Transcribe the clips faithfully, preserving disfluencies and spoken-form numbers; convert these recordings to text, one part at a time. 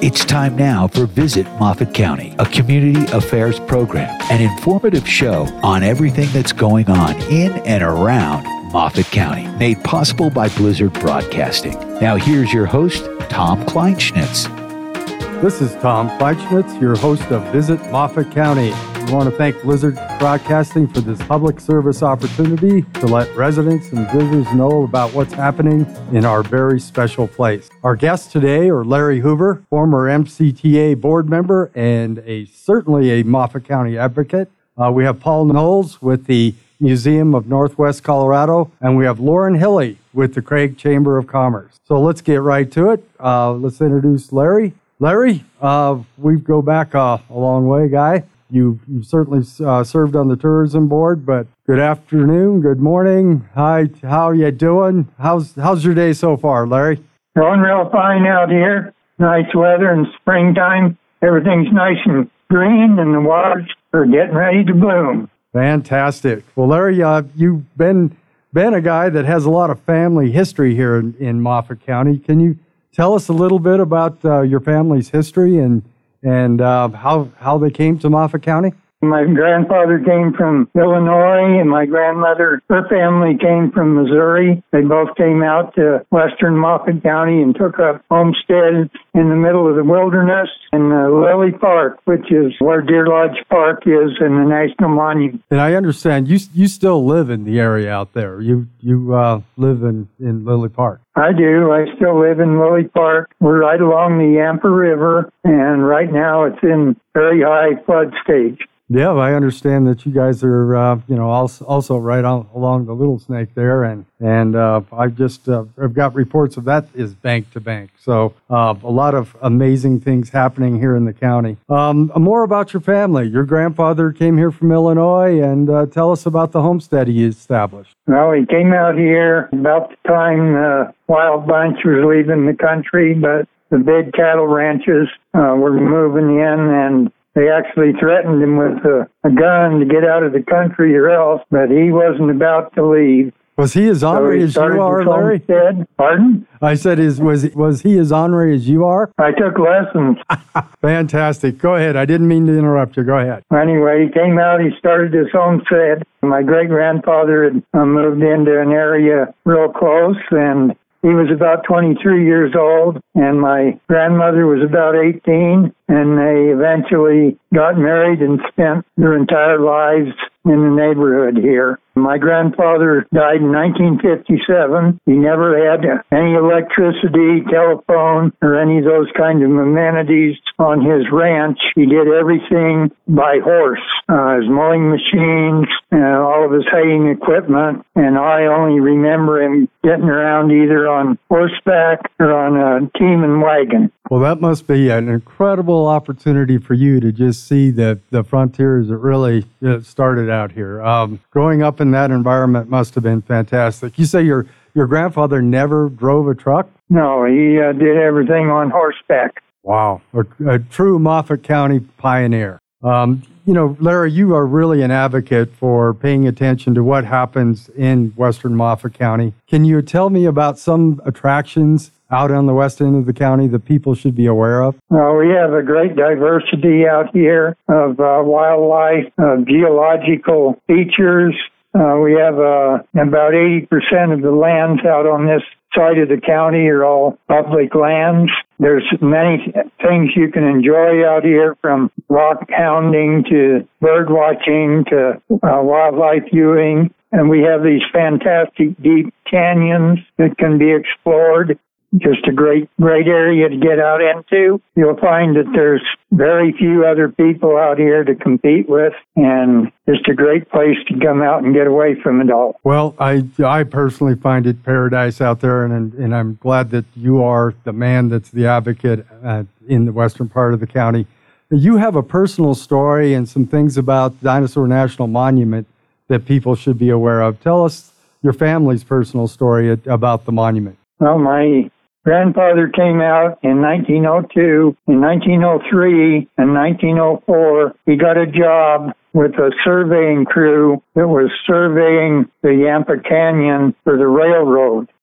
It's time now for Visit Moffat County, a community affairs program, an informative show on everything that's going on in and around Moffat County, made possible by Blizzard Broadcasting. Now here's your host, Tom Kleinschnitz. This is Tom Kleinschnitz, your host of Visit Moffat County. We want to thank Blizzard Broadcasting for this public service opportunity to let residents and visitors know about what's happening in our very special place. Our guests today are Larry Hoover, former M C T A board member and a certainly a Moffat County advocate. Uh, we have Paul Knowles with the Museum of Northwest Colorado, and we have Lauren Hilley with the Craig Chamber of Commerce. So let's get right to it. Uh, let's introduce Larry. Larry, uh, we go back uh, a long way, guy. You, you've certainly uh, served on the tourism board, but good afternoon, good morning. Hi, how are you doing? How's how's your day so far, Larry? Going real fine out here. Nice weather in springtime. Everything's nice and green, and the waters are getting ready to bloom. Fantastic. Well, Larry, uh, you've been been a guy that has a lot of family history here in, in Moffat County. Can you tell us a little bit about uh, your family's history and and uh, how how they came to Moffat County? My grandfather came from Illinois, and my grandmother, her family came from Missouri. They both came out to western Moffat County and took up homesteads in the middle of the wilderness in uh, Lily Park, which is where Deer Lodge Park is in the National Monument. And I understand you you still live in the area out there. You you uh, live in, in Lily Park. I do. I still live in Lily Park. We're right along the Yampa River, and right now it's in very high flood stage. Yeah, I understand that you guys are, uh, you know, also, also right on, along the Little Snake there, and and uh, I just uh, I've got reports of that is bank to bank. So uh, a lot of amazing things happening here in the county. Um, more about your family. Your grandfather came here from Illinois, and uh, tell us about the homestead he established. Well, he came out here about the time the Wild Bunch was leaving the country, but the big cattle ranches uh, were moving in, and they actually threatened him with a, a gun to get out of the country or else, but he wasn't about to leave. Was he as ornery so as you are, Larry? Homestead. Pardon? I said, is was was he as ornery as you are? I took lessons. Fantastic. Go ahead. I didn't mean to interrupt you. Go ahead. Anyway, he came out, he started his homestead. My great-grandfather had uh, moved into an area real close, and he was about twenty-three years old, and my grandmother was about eighteen, and they eventually got married and spent their entire lives in the neighborhood here. My grandfather died in nineteen fifty-seven. He never had any electricity, telephone, or any of those kind of amenities on his ranch. He did everything by horse, uh, his mowing machines, uh, all of his haying equipment, and I only remember him getting around either on horseback or on a team and wagon. Well, that must be an incredible opportunity for you to just see the, the frontiers that really uh, started out here. Um, growing up in that environment must have been fantastic. You say your your grandfather never drove a truck? No, he uh, did everything on horseback. Wow, a, a true Moffat County pioneer. Um, you know, Larry, you are really an advocate for paying attention to what happens in western Moffat County. Can you tell me about some attractions out on the west end of the county that people should be aware of? Well, we have a great diversity out here of uh, wildlife, uh, geological features. Uh, we have uh, about eighty percent of the lands out on this side of the county are all public lands. There's many things you can enjoy out here, from rock hounding to bird watching to uh, wildlife viewing. And we have these fantastic deep canyons that can be explored. Just a great, great area to get out into. You'll find that there's very few other people out here to compete with, and just a great place to come out and get away from it all. Well, I I personally find it paradise out there, and and I'm glad that you are the man that's the advocate uh, in the western part of the county. You have a personal story and some things about Dinosaur National Monument that people should be aware of. Tell us your family's personal story about the monument. Well, my grandfather came out in nineteen oh two. In nineteen oh three and nineteen oh four, he got a job with a surveying crew that was surveying the Yampa Canyon for the railroad.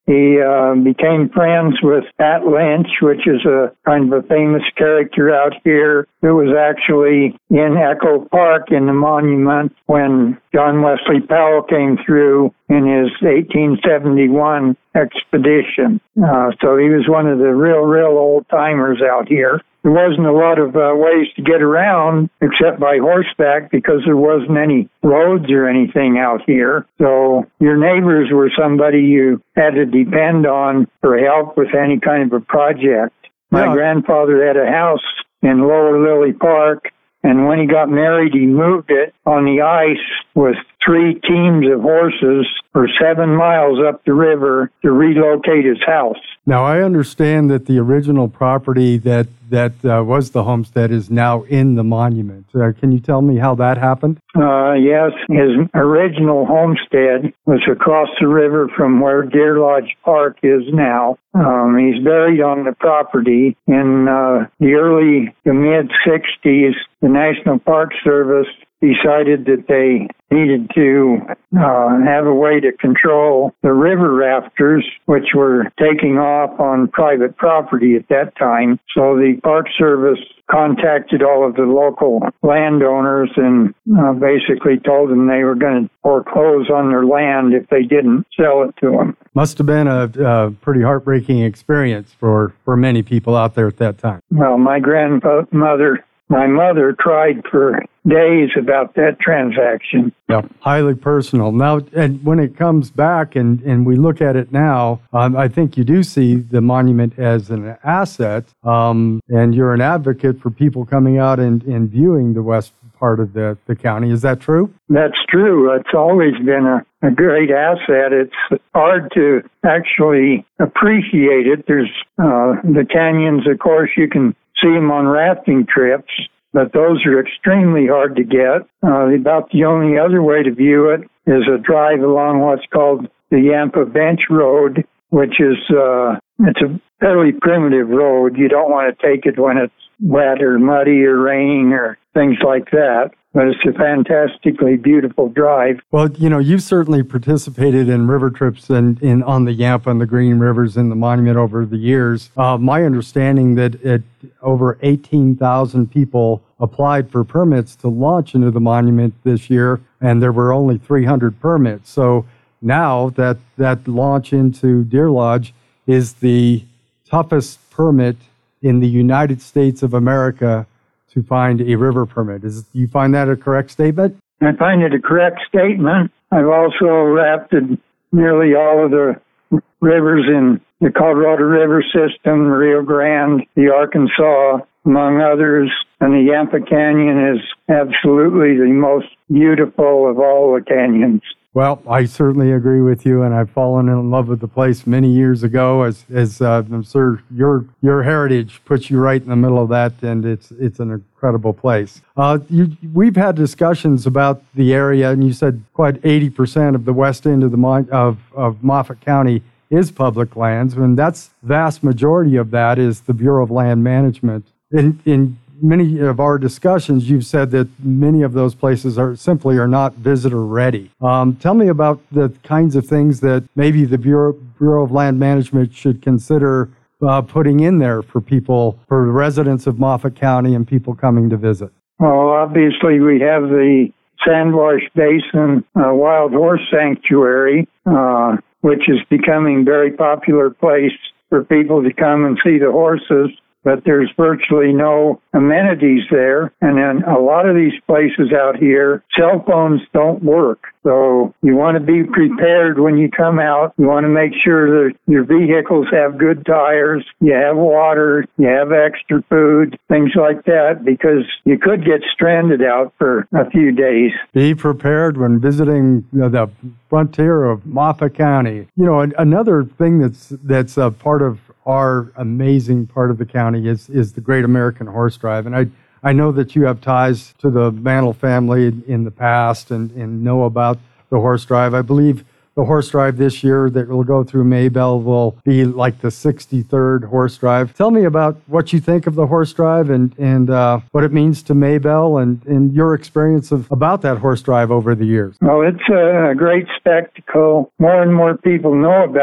He uh, became friends with Pat Lynch, which is a kind of a famous character out here who was actually in Echo Park in the monument when John Wesley Powell came through in his eighteen seventy-one expedition. Uh, so he was one of the real, real old-timers out here. There wasn't a lot of uh, ways to get around except by horseback because there wasn't any roads or anything out here. So your neighbors were somebody you had to depend on for help with any kind of a project. My Yeah. grandfather had a house in Lower Lily Park, and when he got married, he moved it on the ice with three teams of horses for seven miles up the river to relocate his house. Now, I understand that the original property that that uh, was the homestead is now in the monument. Uh, can you tell me how that happened? Uh, yes, his original homestead was across the river from where Deer Lodge Park is now. Um, he's buried on the property. In uh, the early to mid-sixties, the National Park Service decided that they needed to uh, have a way to control the river rafters, which were taking off on private property at that time. So the Park Service contacted all of the local landowners and uh, basically told them they were going to foreclose on their land if they didn't sell it to them. Must have been a, a pretty heartbreaking experience for, for many people out there at that time. Well, my grandmother, my mother cried for days about that transaction. Yeah, highly personal. Now, and when it comes back and, and we look at it now, um, I think you do see the monument as an asset, um, and you're an advocate for people coming out and, and viewing the west part of the, the county. Is that true? That's true. It's always been a, a great asset. It's hard to actually appreciate it. There's uh, the canyons, of course, you can see them on rafting trips, but those are extremely hard to get. Uh, about the only other way to view it is a drive along what's called the Yampa Bench Road, which is uh, it's a fairly primitive road. You don't want to take it when it's wet or muddy or raining or things like that. But it's a fantastically beautiful drive. Well, you know, you've certainly participated in river trips and in, in on the Yampa and the Green Rivers and the monument over the years. Uh, my understanding that it, over eighteen thousand people applied for permits to launch into the monument this year, and there were only three hundred permits. So now that that launch into Deer Lodge is the toughest permit in the United States of America to find a river permit. Is, do you find that a correct statement? I find it a correct statement. I've also rafted nearly all of the rivers in the Colorado River system, Rio Grande, the Arkansas, among others, and the Yampa Canyon is absolutely the most beautiful of all the canyons. Well, I certainly agree with you, and I've fallen in love with the place many years ago. As, as uh, I'm sure your your heritage puts you right in the middle of that, and it's it's an incredible place. Uh, you, we've had discussions about the area, and you said quite eighty percent of the west end of the of of Moffat County is public lands, and that's vast majority of that is the Bureau of Land Management. In in many of our discussions, you've said that many of those places are simply are not visitor ready. Um, tell me about the kinds of things that maybe the Bureau, Bureau of Land Management should consider uh, putting in there for people, for residents of Moffat County and people coming to visit. Well, obviously we have the Sandwash Basin uh, Wild Horse Sanctuary, uh, which is becoming a very popular place for people to come and see the horses. But there's virtually no amenities there. And in a lot of these places out here, cell phones don't work. So you want to be prepared when you come out. You want to make sure that your vehicles have good tires, you have water, you have extra food, things like that, because you could get stranded out for a few days. Be prepared when visiting the frontier of Moffat County. You know, another thing that's that's a part of our amazing part of the county is is the Great American Horse Drive. And I I know that you have ties to the Mantle family in, in the past and, and know about the horse drive. I believe the horse drive this year that will go through Maybell will be like the sixty-third horse drive. Tell me about what you think of the horse drive and, and uh, what it means to Maybell and, and your experience of about that horse drive over the years. Well, it's a great spectacle. More and more people know about it.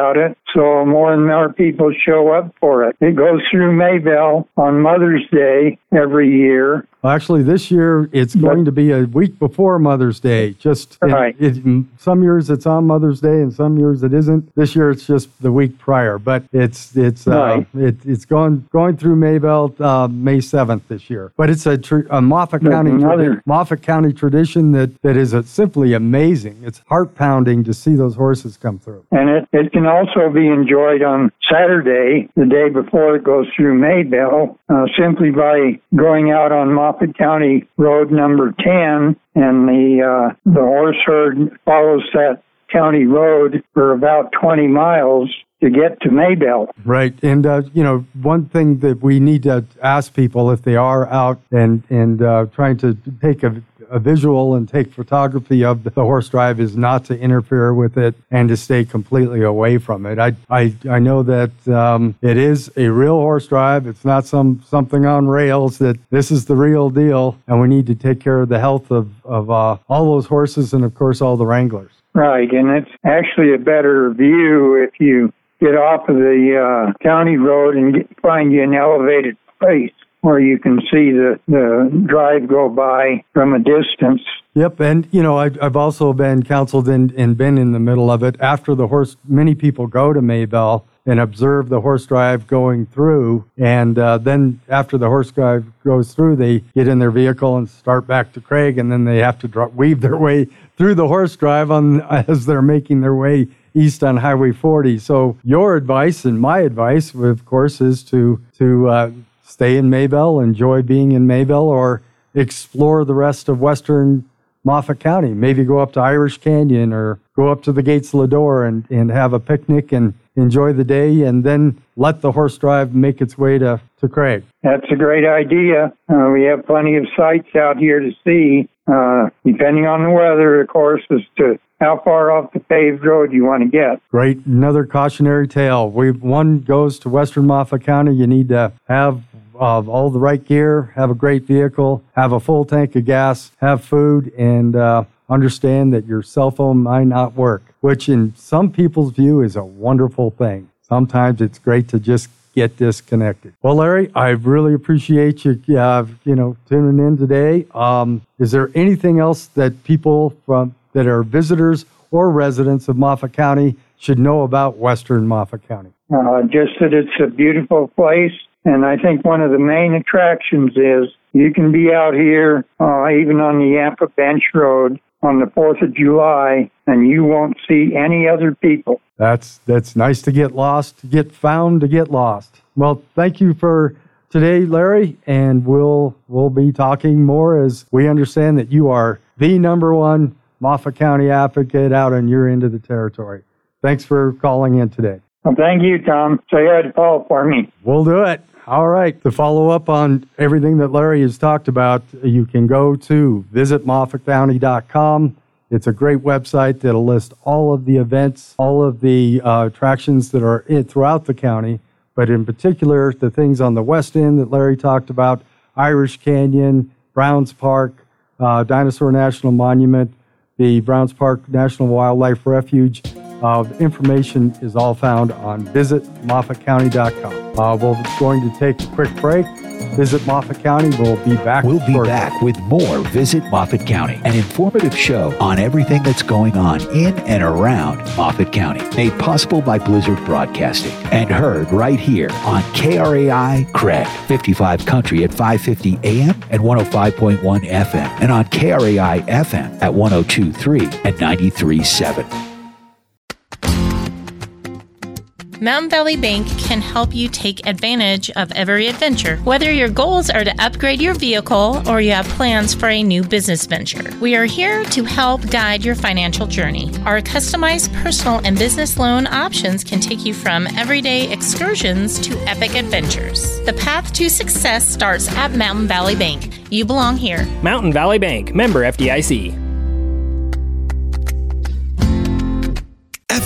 so more and more people show up for it. It goes through Maybelle on Mother's Day every year. Well, actually, this year it's going to be a week before Mother's Day. Just right. it, it, some years it's on Mother's Day, and some years it isn't. This year it's just the week prior, but it's it's uh, right. it, it's going going through Maybelle uh, May seventh this year. But it's a, tr- a Moffat County another... Moffat County tradition that, that is a, simply amazing. It's heart pounding to see those horses come through. And it, it can also be enjoyed on Saturday, the day before it goes through Maybelle, uh, simply by going out on Moffat County Road number ten, and the uh, the horse herd follows that county road for about twenty miles to get to Maybelle. Right. And, uh, you know, one thing that we need to ask people if they are out and, and uh, trying to take a, a visual and take photography of the horse drive is not to interfere with it and to stay completely away from it. I I, I know that um, it is a real horse drive. It's not some something on rails, that this is the real deal, and we need to take care of the health of, of uh, all those horses and, of course, all the wranglers. Right. And it's actually a better view if you get off of the uh, county road and get, find you an elevated place where you can see the, the drive go by from a distance. Yep, and, you know, I've, I've also been counseled and, and been in the middle of it. After the horse, many people go to Maybelle and observe the horse drive going through, and uh, then after the horse drive goes through, they get in their vehicle and start back to Craig, and then they have to dr- weave their way through the horse drive on as they're making their way east on Highway forty. So your advice and my advice, of course, is to to uh, stay in Maybelle, enjoy being in Maybelle, or explore the rest of western Moffat County. Maybe go up to Irish Canyon or go up to the Gates Lador and, and have a picnic and enjoy the day, and then let the horse drive make its way to, to Craig. That's a great idea. Uh, we have plenty of sights out here to see, uh, depending on the weather, of course, as to how far off the paved road you want to get. Great. Another cautionary tale. We one goes to western Moffat County. You need to have uh, all the right gear, have a great vehicle, have a full tank of gas, have food, and uh, understand that your cell phone might not work, which in some people's view is a wonderful thing. Sometimes it's great to just get disconnected. Well, Larry, I really appreciate you, uh, you know, tuning in today. Um, is there anything else that people from that are visitors or residents of Moffat County should know about western Moffat County? Uh, just that it's a beautiful place, and I think one of the main attractions is you can be out here, uh, even on the Yampa Bench Road on the fourth of July, and you won't see any other people. That's that's nice to get lost, to get found, to get lost. Well, thank you for today, Larry, and we'll we'll be talking more as we understand that you are the number one Moffat County advocate out on your end of the territory. Thanks for calling in today. Well, thank you, Tom. Say hi to Paul for me. We'll do it. All right. To follow up on everything that Larry has talked about, you can go to visit moffat county dot com. It's a great website that'll list all of the events, all of the uh, attractions that are in, throughout the county, but in particular, the things on the west end that Larry talked about, Irish Canyon, Browns Park, uh, Dinosaur National Monument, the Browns Park National Wildlife Refuge. Uh, the information is all found on visit moffat county dot com. Uh, we're going to take a quick break. Visit Moffat County. We'll be back. We'll be shortly. back with more Visit Moffat County, an informative show on everything that's going on in and around Moffat County. Made possible by Blizzard Broadcasting and heard right here on K R A I Craig, fifty-five Country at five fifty A M and one oh five point one F M, and on K R A I F M at one oh two point three and ninety-three point seven. Mountain Valley Bank can help you take advantage of every adventure. Whether your goals are to upgrade your vehicle or you have plans for a new business venture, we are here to help guide your financial journey. Our customized personal and business loan options can take you from everyday excursions to epic adventures. The path to success starts at Mountain Valley Bank. You belong here. Mountain Valley Bank, member F D I C. F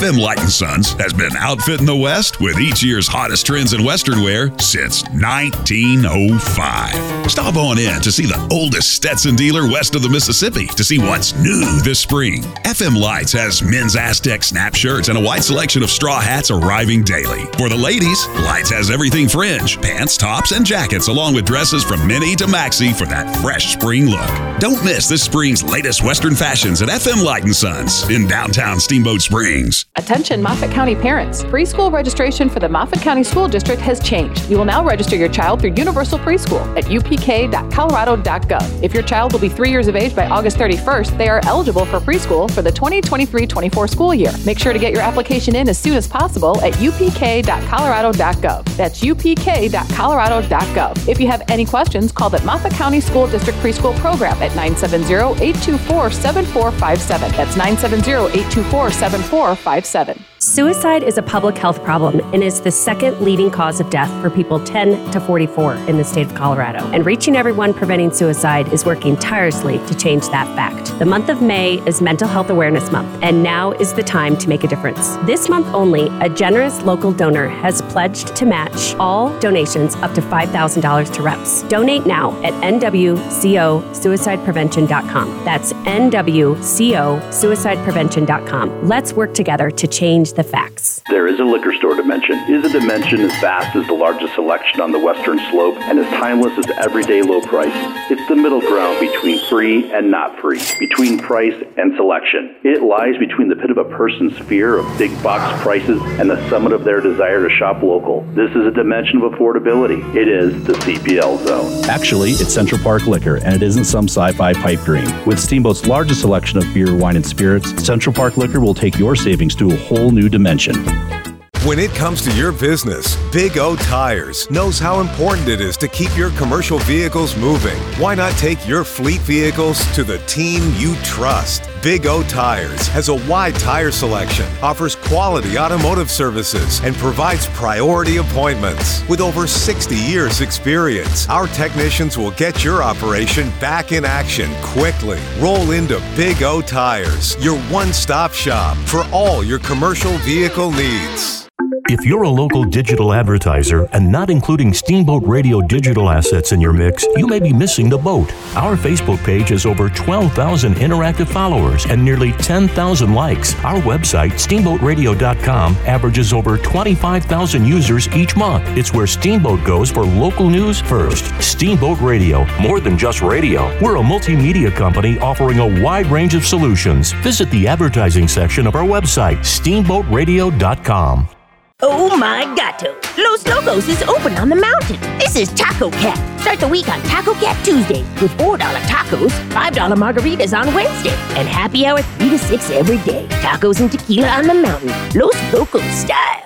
M Light and Sons has been outfitting the West with each year's hottest trends in Western wear since nineteen oh five. Stop on in to see the oldest Stetson dealer west of the Mississippi to see what's new this spring. F M Lights has men's Aztec snap shirts and a wide selection of straw hats arriving daily. For the ladies, Lights has everything fringe, pants, tops, and jackets, along with dresses from mini to maxi for that fresh spring look. Don't miss this spring's latest Western fashions at F M Light and Sons in downtown Steamboat Springs. Attention Moffat County parents. Preschool registration for the Moffat County School District has changed. You will now register your child through Universal Preschool at u p k dot colorado dot gov. If your child will be three years of age by August thirty-first, they are eligible for preschool for the twenty twenty-three twenty-four school year. Make sure to get your application in as soon as possible at u p k dot colorado dot gov. That's u p k dot colorado dot gov. If you have any questions, call the Moffat County School District Preschool Program at nine seven zero, eight two four, seven four five seven. That's nine seven zero, eight two four, seven four five seven. Suicide is a public health problem and is the second leading cause of death for people ten to forty-four in the state of Colorado. And Reaching Everyone Preventing Suicide is working tirelessly to change that fact. The month of May is Mental Health Awareness Month, and now is the time to make a difference. This month only, a generous local donor has pledged to match all donations up to five thousand dollars to reps. Donate now at n w co suicide prevention dot com. That's n w co suicide prevention dot com. Let's work together to change the facts. There is a liquor store dimension. Is a dimension as vast as the largest selection on the western slope and as timeless as everyday low price. It's the middle ground between free and not free, between price and selection. It lies between the pit of a person's fear of big box prices and the summit of their desire to shop local. This is a dimension of affordability. It is the C P L zone. Actually, it's Central Park Liquor, and it isn't some sci-fi pipe dream. With Steamboat's largest selection of beer, wine, and spirits, Central Park Liquor will take your savings to a whole new dimension. When it comes to your business, Big O Tires knows how important it is to keep your commercial vehicles moving. Why not take your fleet vehicles to the team you trust? Big O Tires has a wide tire selection, offers quality automotive services, and provides priority appointments. With over sixty years experience, our technicians will get your operation back in action quickly. Roll into Big O Tires, your one-stop shop for all your commercial vehicle needs. If you're a local digital advertiser and not including Steamboat Radio digital assets in your mix, you may be missing the boat. Our Facebook page has over twelve thousand interactive followers and nearly ten thousand likes. Our website, steamboat radio dot com, averages over twenty-five thousand users each month. It's where Steamboat goes for local news first. Steamboat Radio, more than just radio. We're a multimedia company offering a wide range of solutions. Visit the advertising section of our website, steamboat radio dot com. Oh my gato! Los Locos is open on the mountain. This is Taco Cat. Start the week on Taco Cat Tuesdays with four dollar tacos, five dollar margaritas on Wednesday, and happy hour three to six every day. Tacos and tequila on the mountain. Los Locos style.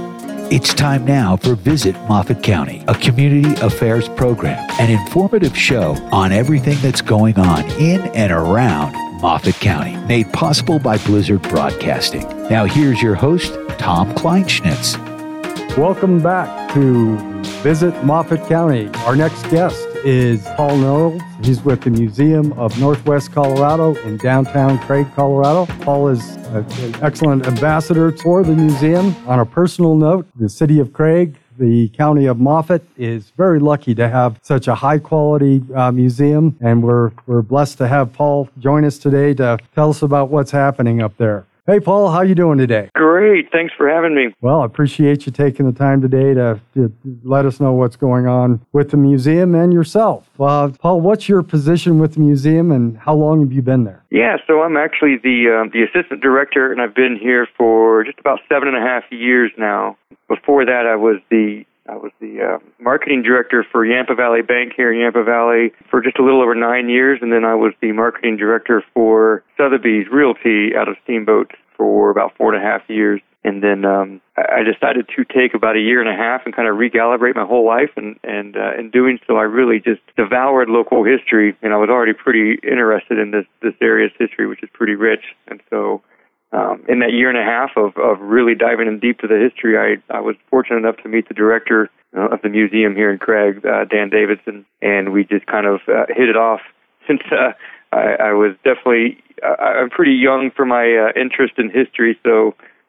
It's time now for Visit Moffat County, a community affairs program, an informative show on everything that's going on in and around Moffat County, made possible by Blizzard Broadcasting. Now here's your host, Tom Kleinschnitz. Welcome back to Visit Moffat County. Our next guest is Paul Knowles. He's with the Museum of Northwest Colorado in downtown Craig, Colorado. Paul is a, an excellent ambassador for the museum. On a personal note, the city of Craig, the county of Moffat, is very lucky to have such a high-quality uh, museum, and we're we're blessed to have Paul join us today to tell us about what's happening up there. Hey, Paul, how you doing today? Great. Thanks for having me. Well, I appreciate you taking the time today to, to let us know what's going on with the museum and yourself. Uh, Paul, what's your position with the museum, and how long have you been there? Yeah, so I'm actually the uh, the assistant director, and I've been here for just about seven and a half years now. Before that, I was the I was the uh, marketing director for Yampa Valley Bank here in Yampa Valley for just a little over nine years, and then I was the marketing director for Sotheby's Realty out of Steamboat for about four and a half years. And then um, I decided to take about a year and a half and kind of recalibrate my whole life, and, and uh, in doing so, I really just devoured local history, and I was already pretty interested in this, this area's history, which is pretty rich. And so Um, in that year and a half of, of really diving in deep to the history, I, I was fortunate enough to meet the director uh, of the museum here in Craig, uh, Dan Davidson, and we just kind of uh, hit it off. Since uh, I, I was definitely, uh, I'm pretty young for my uh, interest in history, so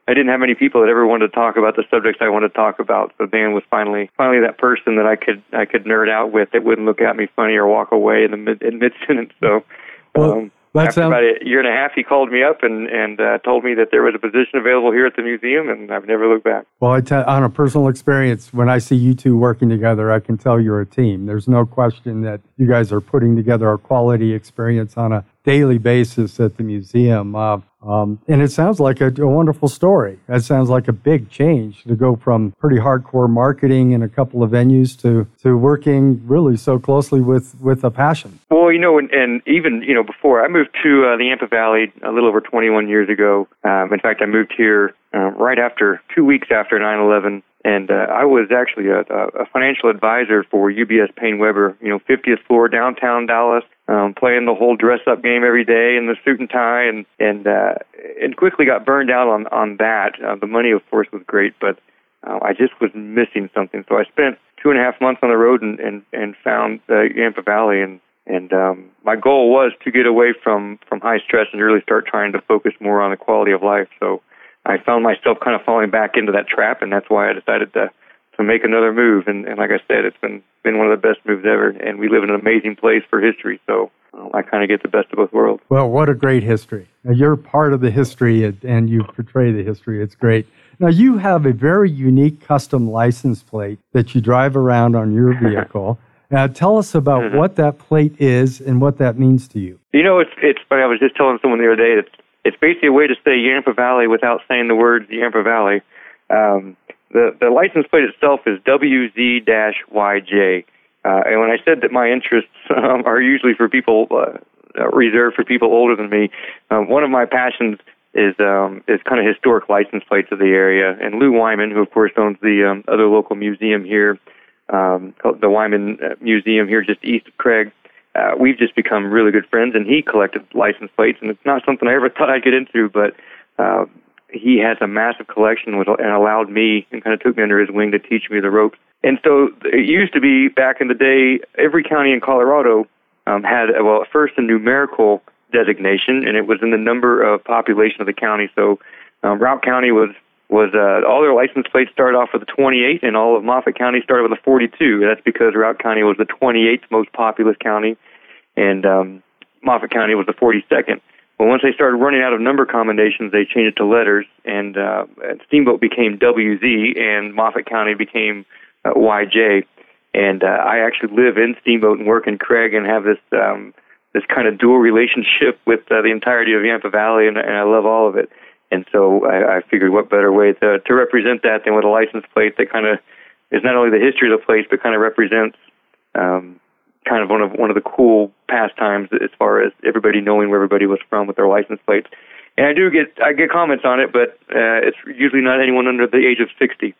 I didn't have many people that ever wanted to talk about the subjects I wanted to talk about. So Dan was finally finally that person that I could I could nerd out with that wouldn't look at me funny or walk away in the mid in mid sentence. So. Well, um, That After sounds... about a year and a half, he called me up and, and uh, told me that there was a position available here at the museum, and I've never looked back. Well, I tell, on a personal experience, when I see you two working together, I can tell you're a team. There's no question that you guys are putting together a quality experience on a daily basis at the museum. Uh, um, and it sounds like a, a wonderful story. That sounds like a big change to go from pretty hardcore marketing in a couple of venues to, to working really so closely with, with a passion. Well, you know, and, and even, you know, before I moved to uh, the Yampa Valley a little over twenty-one years ago. Um, in fact, I moved here uh, right after, two weeks after nine eleven. And uh, I was actually a, a financial advisor for U B S Payne Weber, you know, fiftieth floor downtown Dallas, um, playing the whole dress-up game every day in the suit and tie, and and uh, and quickly got burned out on on that. Uh, the money, of course, was great, but uh, I just was missing something. So I spent two and a half months on the road and and, and found uh, Yampa Valley, and and um, my goal was to get away from from high stress and really start trying to focus more on the quality of life. So I found myself kind of falling back into that trap, and that's why I decided to to make another move. And, and like I said, it's been been one of the best moves ever, and we live in an amazing place for history, so um, I kind of get the best of both worlds. Well, what a great history. Now, you're part of the history, and you portray the history. It's great. Now, you have a very unique custom license plate that you drive around on your vehicle. Now, tell us about mm-hmm. what that plate is and what that means to you. You know, it's it's funny. I was just telling someone the other day that it's basically a way to say Yampa Valley without saying the words Yampa Valley. Um, the, the license plate itself is W Z Y J. Uh, and when I said that my interests um, are usually for people, uh, reserved for people older than me, um, one of my passions is um, is kind of historic license plates of the area. And Lou Wyman, who of course owns the um, other local museum here, um, the Wyman Museum here just east of Craig, Uh, we've just become really good friends, and he collected license plates, and it's not something I ever thought I'd get into, but uh, he has a massive collection with, and allowed me and kind of took me under his wing to teach me the ropes. And so it used to be, back in the day, every county in Colorado um, had, well, at first a numerical designation, and it was in the number of population of the county. So um, Routt County was was uh, all their license plates started off with a twenty-eight, and all of Moffat County started with a forty-two. That's because Routt County was the twenty-eighth most populous county, and um, Moffat County was the forty-second. Well, once they started running out of number combinations, they changed it to letters, and, uh, and Steamboat became W Z, and Moffat County became uh, Y J. And uh, I actually live in Steamboat and work in Craig and have this um, this kind of dual relationship with uh, the entirety of Yampa Valley, and, and I love all of it. And so I, I figured what better way to, to represent that than with a license plate that kind of is not only the history of the place, but kind of represents um, kind of one of one of the cool pastimes as far as everybody knowing where everybody was from with their license plates. And I do get I get comments on it, but uh, it's usually not anyone under the age of sixty.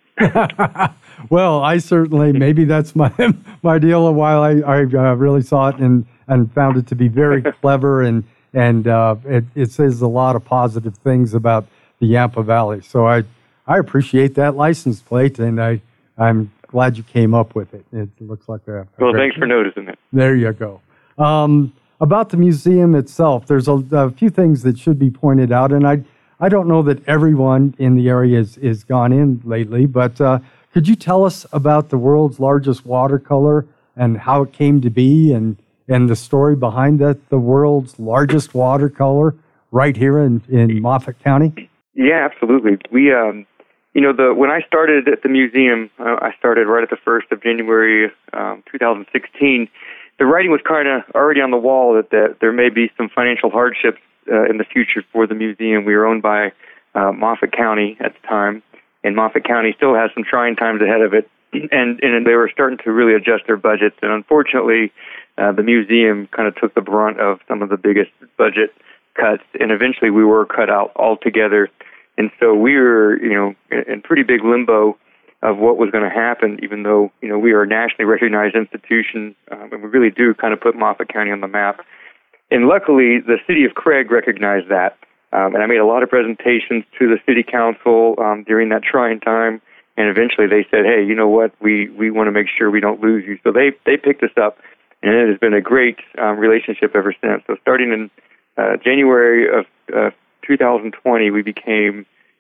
Well, I certainly, maybe that's my my deal. A while I, I uh, really saw it and, and found it to be very clever, and and uh, it, it says a lot of positive things about the Yampa Valley. So I I appreciate that license plate, and I I'm glad you came up with it. It looks like a, a well. great, Thanks for noticing it. There you go. Um, about the museum itself, there's a, a few things that should be pointed out, and I I don't know that everyone in the area is, is gone in lately, but uh, could you tell us about the world's largest watercolor and how it came to be, and, and the story behind that, the world's largest watercolor right here in, in Moffat County? Yeah, absolutely. We, um, you know, the when I started at the museum, uh, I started right at the first of January, um, two thousand sixteen. The writing was kind of already on the wall that, that there may be some financial hardships uh, in the future for the museum. We were owned by uh, Moffat County at the time, and Moffat County still has some trying times ahead of it, and, and they were starting to really adjust their budgets. And unfortunately, uh, the museum kind of took the brunt of some of the biggest budget cuts, and eventually we were cut out altogether. And so we were, you know, in pretty big limbo of what was going to happen, even though, you know, we are a nationally recognized institution, um, and we really do kind of put Moffat County on the map. And luckily, the city of Craig recognized that, um, and I made a lot of presentations to the city council um, during that trying time, and eventually they said, hey, you know what, we, we want to make sure we don't lose you. So they, they picked us up, and it has been a great um, relationship ever since. So starting in uh, January of uh, two thousand twenty, we became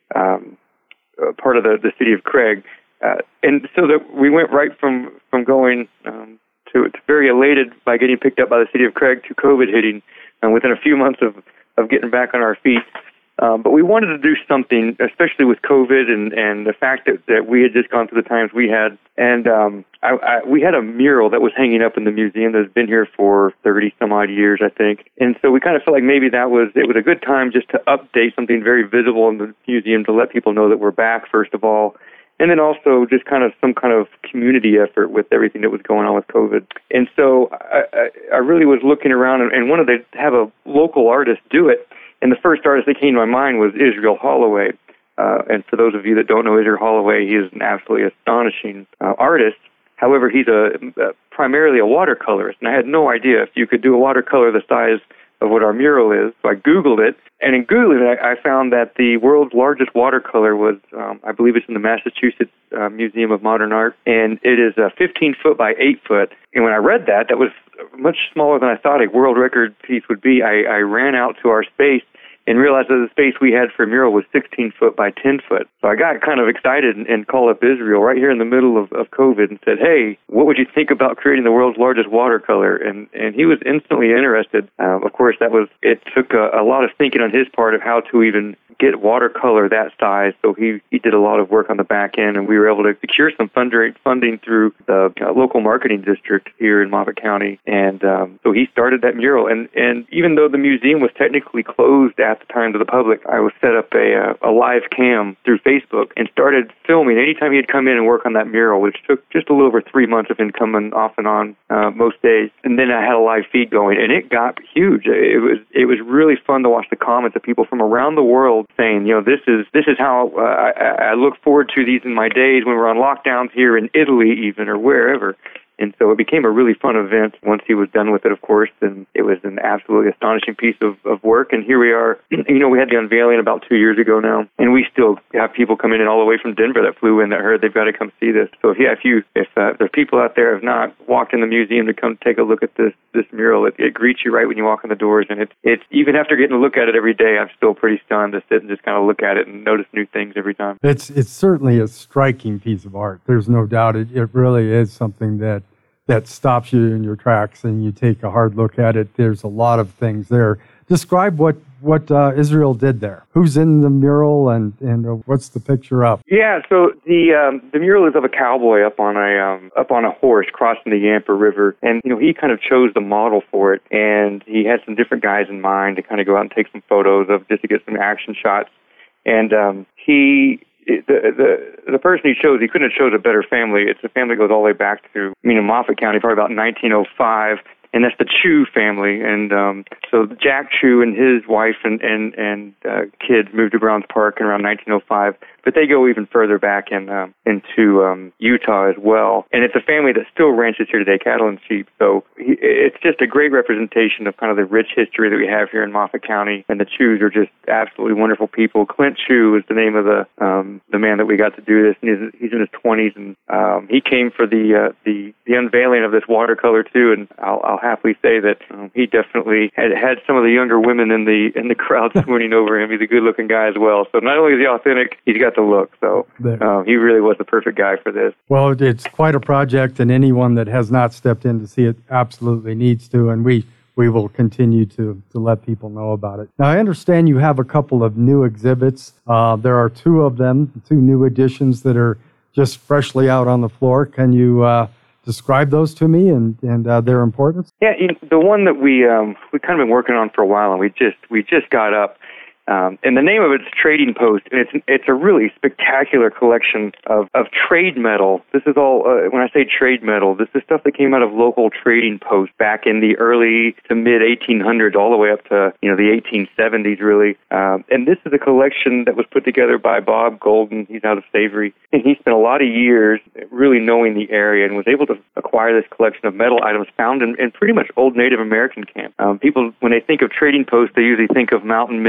um, uh, part of the, the city of Craig. Uh, and so that we went right from, from going um, to, to very elated by getting picked up by the city of Craig to COVID hitting uh, within a few months of, of getting back on our feet. Um, but we wanted to do something, especially with COVID and, and the fact that, that we had just gone through the times we had. And um, I, I, we had a mural that was hanging up in the museum that's been here for thirty some odd years, I think. And so we kind of felt like maybe that was, it was a good time just to update something very visible in the museum to let people know that we're back, first of all. And then also just kind of some kind of community effort with everything that was going on with COVID. And so I, I, I really was looking around and, and wanted to have a local artist do it. And the first artist that came to my mind was Israel Holloway. Uh, and for those of you that don't know Israel Holloway, he is an absolutely astonishing uh, artist. However, he's a, a primarily a watercolorist, and I had no idea if you could do a watercolor the size of what our mural is. So I Googled it, and in Googling it, I, I found that the world's largest watercolor was, um, I believe it's in the Massachusetts uh, Museum of Modern Art, and it is uh, fifteen foot by eight foot. And when I read that, that was much smaller than I thought a world record piece would be. I, I ran out to our space and realized that the space we had for a mural was sixteen foot by ten foot. So I got kind of excited and, and called up Israel right here in the middle of, of COVID and said, hey, what would you think about creating the world's largest watercolor? And and he was instantly interested. Um, of course, that was it took a, a lot of thinking on his part of how to even get watercolor that size. So he, he did a lot of work on the back end, and we were able to secure some funding funding through the uh, local marketing district here in Moffat County. And um, so he started that mural. And, and even though the museum was technically closed at the time to the public, I was set up a, a live cam through Facebook and started filming anytime he'd come in and work on that mural, which took just a little over three months of him coming off and on uh, most days. And then I had a live feed going, and it got huge. It was it was really fun to watch the comments of people from around the world saying, you know, this is this is how uh, I, I look forward to these in my days when we're on lockdowns here in Italy even or wherever. And so it became a really fun event once he was done with it, of course, and it was an absolutely astonishing piece of, of work. And here we are. You know, we had the unveiling about two years ago now, and we still have people coming in all the way from Denver that flew in that heard they've got to come see this. So, yeah, if you if uh, there's people out there who have not walked in the museum to come take a look at this this mural, it, it greets you right when you walk in the doors. And it's, it's even after getting to look at it every day, I'm still pretty stunned to sit and just kind of look at it and notice new things every time. It's, it's certainly a striking piece of art. There's no doubt it, it really is something that that stops you in your tracks and you take a hard look at it. There's a lot of things there. Describe what, what uh, Israel did there. Who's in the mural and, and uh, what's the picture of? Yeah, so the um, the mural is of a cowboy up on a um, up on a horse crossing the Yampa River. And, you know, he kind of chose the model for it. And he had some different guys in mind to kind of go out and take some photos of just to get some action shots. And um, he... The, the the person he chose, he couldn't have chose a better family. It's a family that goes all the way back to, you know, Moffat County, probably about nineteen oh five, and that's the Chu family. And um, so Jack Chu and his wife and and and uh, kids moved to Browns Park in around nineteen oh five. But they go even further back in um, into um, Utah as well. And it's a family that still ranches here today, cattle and sheep. So he, it's just a great representation of kind of the rich history that we have here in Moffat County. And the Chus are just absolutely wonderful people. Clint Chu is the name of the um, the man that we got to do this. And he's, he's in his twenties, and um, he came for the uh, the the unveiling of this watercolor too. And I'll, I'll happily say that um, he definitely had had some of the younger women in the in the crowd swooning over him. He's a good-looking guy as well. So not only is he authentic, he's got the look. So uh, he really was the perfect guy for this. Well, it's quite a project, and anyone that has not stepped in to see it absolutely needs to, and we, we will continue to, to let people know about it. Now, I understand you have a couple of new exhibits. Uh, there are two of them, two new editions that are just freshly out on the floor. Can you uh, describe those to me and, and uh, their importance? Yeah, you know, the one that we um, we kind of been working on for a while, and we just we just got up. Um, and the name of it is Trading Post, and it's it's a really spectacular collection of, of trade metal. This is all, uh, when I say trade metal, this is stuff that came out of local trading posts back in the early to mid eighteen hundreds, all the way up to, you know, the eighteen seventies, really. Um, and this is a collection that was put together by Bob Golden. He's out of Savory. And he spent a lot of years really knowing the area and was able to acquire this collection of metal items found in, in pretty much old Native American camps. Um, people, when they think of trading posts, they usually think of mountain men going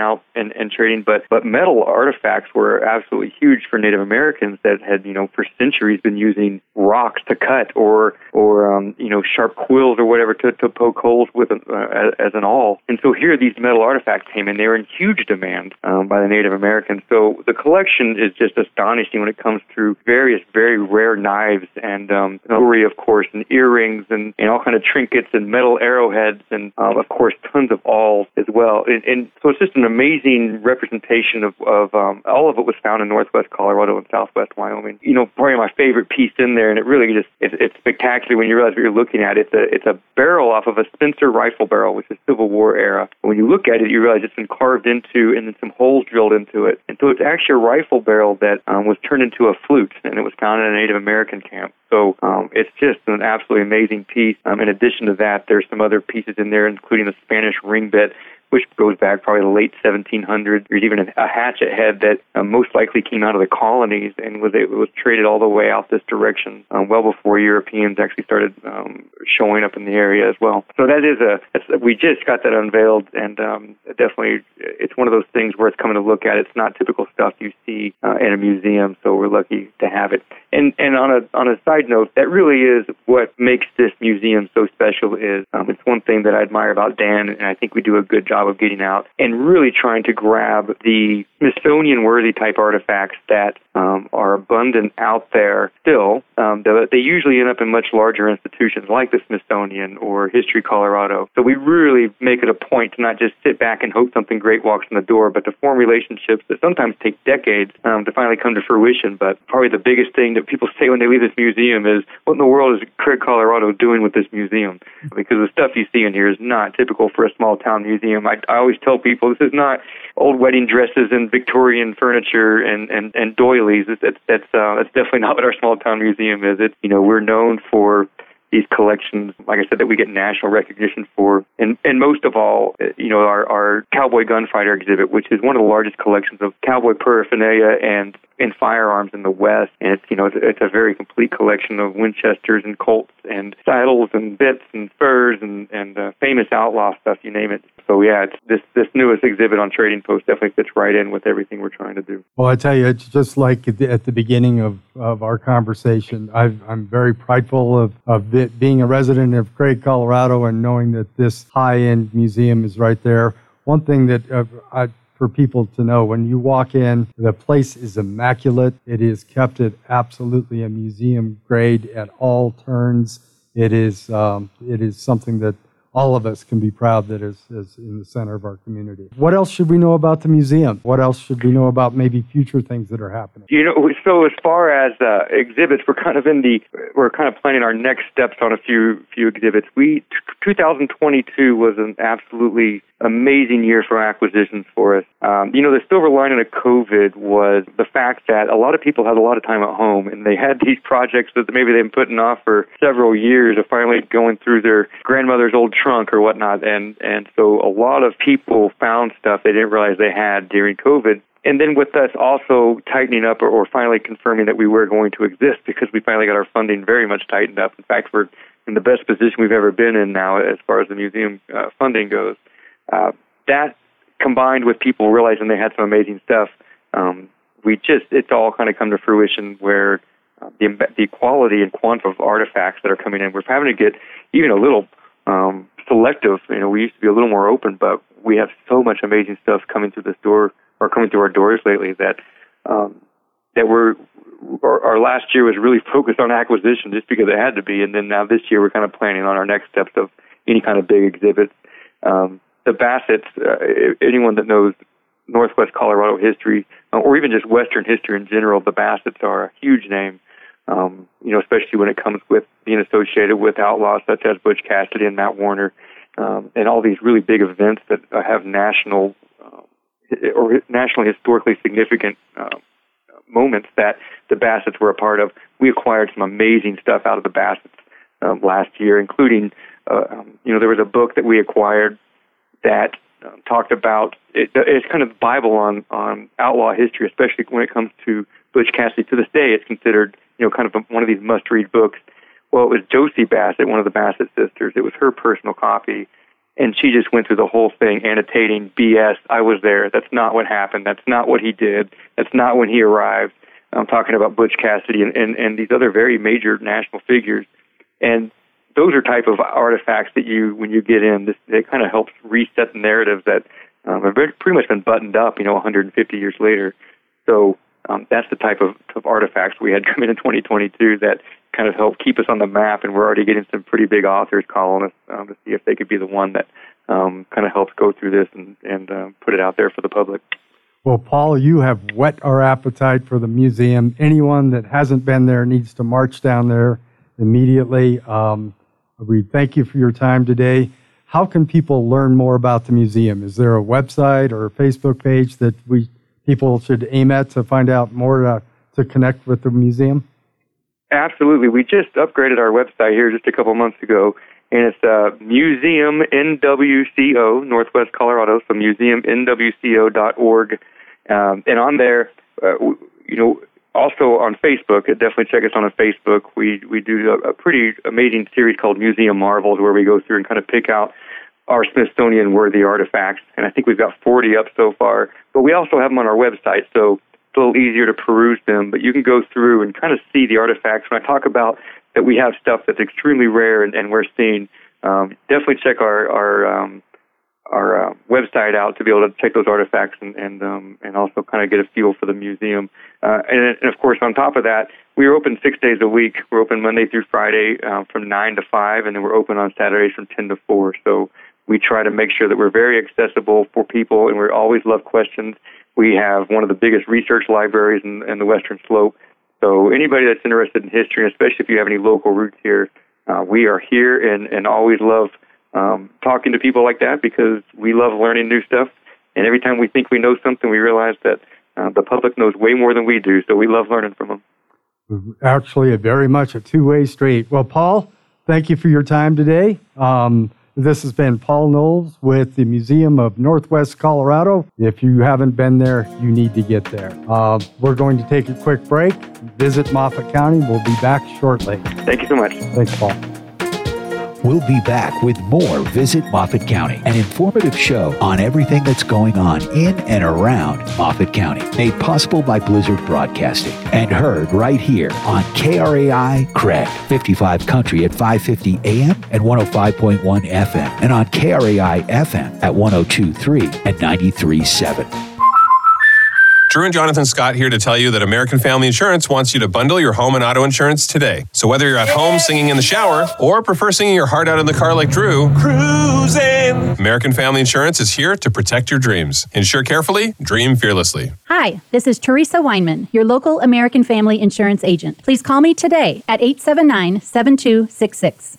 out and, and trading, but, but metal artifacts were absolutely huge for Native Americans that had, you know, for centuries been using rocks to cut or, or um, you know, sharp quills or whatever to, to poke holes with an, uh, as an awl. And so here these metal artifacts came in. They were in huge demand um, by the Native Americans. So the collection is just astonishing when it comes through various very rare knives and um, jewelry, of course, and earrings and, and all kind of trinkets and metal arrowheads and, um, of course, tons of awls as well. And, and so it's just an amazing representation of, of um, all of it was found in northwest Colorado and southwest Wyoming. You know, probably my favorite piece in there, and it really just, it's, it's spectacular when you realize what you're looking at. It's a, it's a barrel off of a Spencer rifle barrel, which is Civil War era. When you look at it, you realize it's been carved into and then some holes drilled into it. And so it's actually a rifle barrel that um, was turned into a flute, and it was found in a Native American camp. So um, it's just an absolutely amazing piece. Um, in addition to that, there's some other pieces in there, including the Spanish ring bit, which goes back probably the late seventeen hundreds. There's even a, a hatchet head that um, most likely came out of the colonies and was it was traded all the way out this direction, um, well before Europeans actually started um, showing up in the area as well. So that is a, it's, we just got that unveiled, and um, definitely it's one of those things where it's coming to look at. It's not typical stuff you see uh, in a museum, so we're lucky to have it. And and on a on a side note, that really is what makes this museum so special. Is um, it's one thing that I admire about Dan, and I think we do a good job of getting out and really trying to grab the Smithsonian-worthy type artifacts that um, are abundant out there still. Um, they usually end up in much larger institutions like the Smithsonian or History Colorado. So we really make it a point to not just sit back and hope something great walks in the door, but to form relationships that sometimes take decades um, to finally come to fruition. But probably the biggest thing that people say when they leave this museum is, what in the world is Craig, Colorado doing with this museum? Because the stuff you see in here is not typical for a small town museum. I, I always tell people this is not old wedding dresses and Victorian furniture and, and, and doilies. It's, it's, that's, uh, that's definitely not what our small town museum is. It's, you know, we're known for these collections, like I said, that we get national recognition for. And, and most of all, you know, our, our Cowboy Gunfighter exhibit, which is one of the largest collections of cowboy paraphernalia and, and firearms in the West. And it's, you know, it's, it's a very complete collection of Winchesters and Colts and saddles and bits and spurs and, and uh, famous outlaw stuff, you name it. So, yeah, it's this, this newest exhibit on Trading Post definitely fits right in with everything we're trying to do. Well, I tell you, it's just like at the, at the beginning of, of our conversation, I've, I'm very prideful of, of it, being a resident of Craig, Colorado, and knowing that this high-end museum is right there. One thing that uh, I, for people to know, when you walk in, the place is immaculate. It is kept at absolutely a museum grade at all turns. It is, um, it is something that all of us can be proud that is, is in the center of our community. What else should we know about the museum? What else should we know about maybe future things that are happening? You know, so as far as uh, exhibits, we're kind of in the, we're kind of planning our next steps on a few few exhibits. We, two thousand twenty-two was an absolutely amazing year for acquisitions for us. Um, you know, the silver lining of COVID was the fact that a lot of people had a lot of time at home, and they had these projects that maybe they've been putting off for several years of finally going through their grandmother's old trunk or whatnot. And, and so a lot of people found stuff they didn't realize they had during COVID. And then with us also tightening up or, or finally confirming that we were going to exist, because we finally got our funding very much tightened up. In fact, we're in the best position we've ever been in now as far as the museum uh, funding goes. Uh, that combined with people realizing they had some amazing stuff, um, we just, it's all kind of come to fruition where uh, the, the quality and quantum of artifacts that are coming in, we're having to get even a little um, selective. You know, we used to be a little more open, but we have so much amazing stuff coming through this door or coming through our doors lately that um, that we're our, our last year was really focused on acquisition just because it had to be, and then now this year we're kind of planning on our next steps of any kind of big exhibits. Um, the Bassetts, uh, anyone that knows Northwest Colorado history, uh, or even just Western history in general, the Bassetts are a huge name. Um, you know, especially when it comes with being associated with outlaws such as Butch Cassidy and Matt Warner, um, and all these really big events that uh, have national uh, or nationally historically significant uh, moments that the Bassetts were a part of. We acquired some amazing stuff out of the Bassetts um, last year, including, uh, um, you know, there was a book that we acquired that um, talked about, it, it's kind of Bible on, on outlaw history, especially when it comes to Butch Cassidy. To this day, it's considered, you know, kind of a, one of these must-read books. Well, it was Josie Bassett, one of the Bassett sisters. It was her personal copy, And she just went through the whole thing, annotating B S. I was there. That's not what happened. That's not what he did. That's not when he arrived. I'm talking about Butch Cassidy and, and, and these other very major national figures. And those are type of artifacts that you, when you get in, this, it kind of helps reset the narrative that um, have pretty much been buttoned up, you know, one hundred fifty years later. So um, that's the type of, of artifacts we had come in in twenty twenty-two that kind of help keep us on the map, and we're already getting some pretty big authors calling us um, to see if they could be the one that um, kind of helps go through this and, and uh, put it out there for the public. Well, Paul, you have whet our appetite for the museum. Anyone that hasn't been there needs to march down there immediately. Um, we thank you for your time today. How can people learn more about the museum? Is there a website or a Facebook page that we people should aim at to find out more to, to connect with the museum? Absolutely. We just upgraded our website here just a couple months ago, and it's uh, Museum N W C O, Northwest Colorado, so museum n w c o dot org. Um, and on there, uh, you know, also on Facebook, definitely check us on Facebook. We we do a, a pretty amazing series called Museum Marvels, where we go through and kind of pick out our Smithsonian-worthy artifacts. And I think we've got forty up so far. But we also have them on our website, so it's a little easier to peruse them, but you can go through and kind of see the artifacts. When I talk about that we have stuff that's extremely rare and, and we're seeing, um, definitely check our our, um, our uh, website out to be able to check those artifacts and and, um, and also kind of get a feel for the museum. Uh, and, and, of course, on top of that, we are open six days a week. We're open Monday through Friday uh, from nine to five, and then we're open on Saturdays from ten to four. So we try to make sure that we're very accessible for people, and we always love questions. We have one of the biggest research libraries in, in the Western Slope. So anybody that's interested in history, especially if you have any local roots here, uh, we are here and, and always love um, talking to people like that because we love learning new stuff. And every time we think we know something, we realize that uh, the public knows way more than we do. So we love learning from them. Actually, a very much a two-way street. Well, Paul, thank you for your time today. Um, This has been Paul Knowles with the Museum of Northwest Colorado. If you haven't been there, you need to get there. Uh, we're going to take a quick break. Visit Moffat County. We'll be back shortly. Thank you so much. Thanks, Paul. We'll be back with more Visit Moffat County, an informative show on everything that's going on in and around Moffat County, made possible by Blizzard Broadcasting and heard right here on K R A I Craig, fifty-five Country at five fifty A M and one oh five point one F M, and on K R A I F M at one oh two point three and ninety-three point seven. Drew and Jonathan Scott here to tell you that American Family Insurance wants you to bundle your home and auto insurance today. So whether you're at home singing in the shower or prefer singing your heart out in the car like Drew, cruising, American Family Insurance is here to protect your dreams. Insure carefully, dream fearlessly. Hi, this is Teresa Weinman, your local American Family Insurance agent. Please call me today at eight seven nine, seven two six six.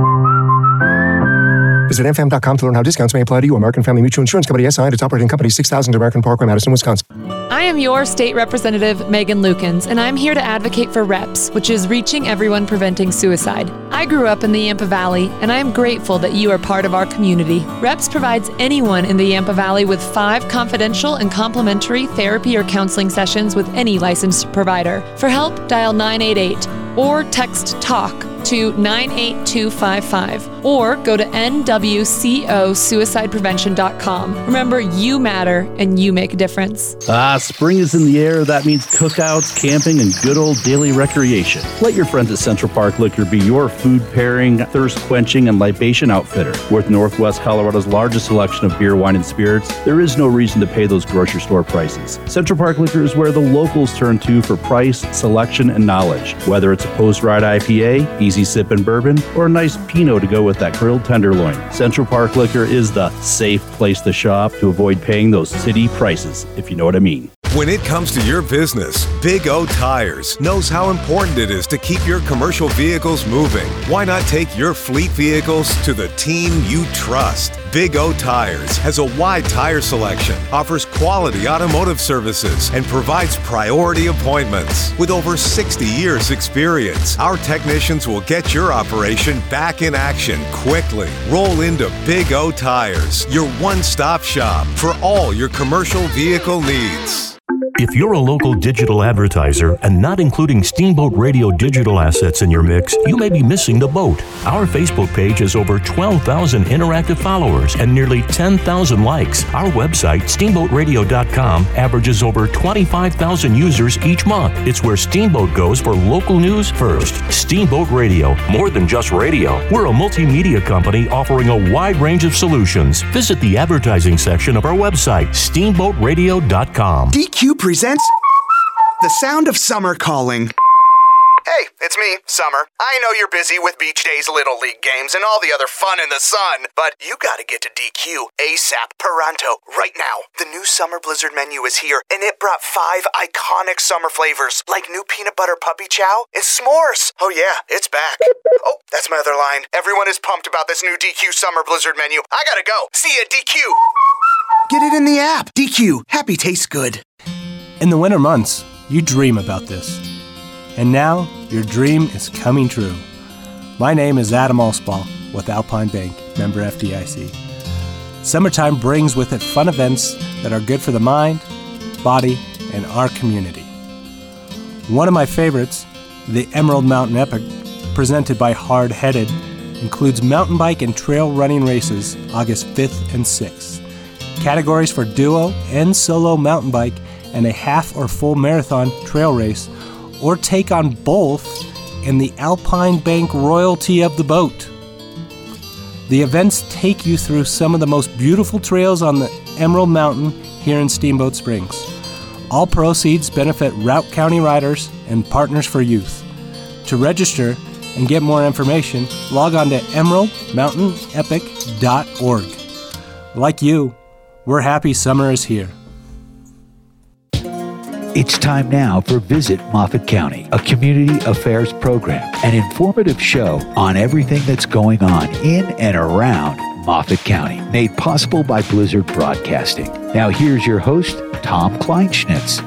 Visit m fam dot com to learn how discounts may apply to you. American Family Mutual Insurance Company, S I and its operating company, six thousand American Parkway, Madison, Wisconsin. I am your state representative, Megan Lukens, and I'm here to advocate for REPS, which is Reaching Everyone Preventing Suicide. I grew up in the Yampa Valley, and I am grateful that you are part of our community. REPS provides anyone in the Yampa Valley with five confidential and complimentary therapy or counseling sessions with any licensed provider. For help, dial nine eight eight or text TALK to nine eight two five five or go to N W C O suicide prevention dot com. Remember, you matter and you make a difference. Ah, spring is in the air. That means cookouts, camping, and good old daily recreation. Let your friends at Central Park Liquor be your food pairing, thirst quenching, and libation outfitter. With Northwest Colorado's largest selection of beer, wine, and spirits, there is no reason to pay those grocery store prices. Central Park Liquor is where the locals turn to for price, selection, and knowledge. Whether it's a post-ride I P A, easy sip and bourbon, or a nice Pinot to go with that grilled tenderloin, Central Park Liquor is the safe place to shop to avoid paying those city prices, if you know what I mean. When it comes to your business, Big O Tires knows how important it is to keep your commercial vehicles moving. Why not take your fleet vehicles to the team you trust? Big O Tires has a wide tire selection, offers quality automotive services, and provides priority appointments. With over sixty years experience, our technicians will get your operation back in action quickly. Roll into Big O Tires, your one-stop shop for all your commercial vehicle needs. If you're a local digital advertiser and not including Steamboat Radio digital assets in your mix, you may be missing the boat. Our Facebook page has over twelve thousand interactive followers and nearly ten thousand likes. Our website, steamboat radio dot com, averages over twenty-five thousand users each month. It's where Steamboat goes for local news first. Steamboat Radio, more than just radio. We're a multimedia company offering a wide range of solutions. Visit the advertising section of our website, steamboat radio dot com. D Q presents The Sound of Summer Calling. Hey, it's me, Summer. I know you're busy with Beach Days Little League games and all the other fun in the sun, but you gotta get to D Q ASAP Pronto right now. The new Summer Blizzard menu is here, and it brought five iconic summer flavors, like new peanut butter puppy chow and s'mores. Oh yeah, it's back. Oh, that's my other line. Everyone is pumped about this new D Q Summer Blizzard menu. I gotta go. See ya, D Q. Get it in the app. D Q. Happy tastes good. In the winter months, you dream about this. And now, your dream is coming true. My name is Adam Alspaugh with Alpine Bank, member F D I C. Summertime brings with it fun events that are good for the mind, body, and our community. One of my favorites, the Emerald Mountain Epic, presented by Hard Headed, includes mountain bike and trail running races August fifth and sixth. Categories for duo and solo mountain bike and a half or full marathon trail race, or take on both in the Alpine Bank royalty of the boat. The events take you through some of the most beautiful trails on the Emerald Mountain here in Steamboat Springs. All proceeds benefit Routt County Riders and Partners for Youth. To register and get more information, log on to emerald mountain epic dot org. Like you, we're happy summer is here. It's time now for Visit Moffat County, a community affairs program, an informative show on everything that's going on in and around Moffat County, made possible by Blizzard Broadcasting. Now here's your host, Tom Kleinschnitz.